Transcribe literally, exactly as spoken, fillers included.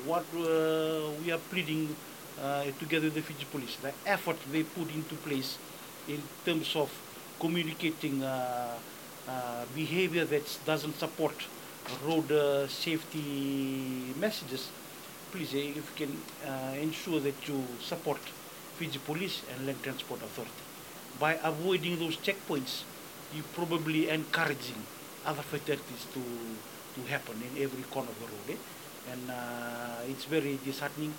what uh, we are pleading uh, together with the Fiji police, the effort they put into place in terms of communicating uh, uh, behavior that doesn't support road uh, safety messages. Please, eh, if you can uh, ensure that you support Fiji Police and Land Transport Authority. By avoiding those checkpoints, you probably encouraging other fatalities to to happen in every corner of the road. Eh? And uh, it's very disheartening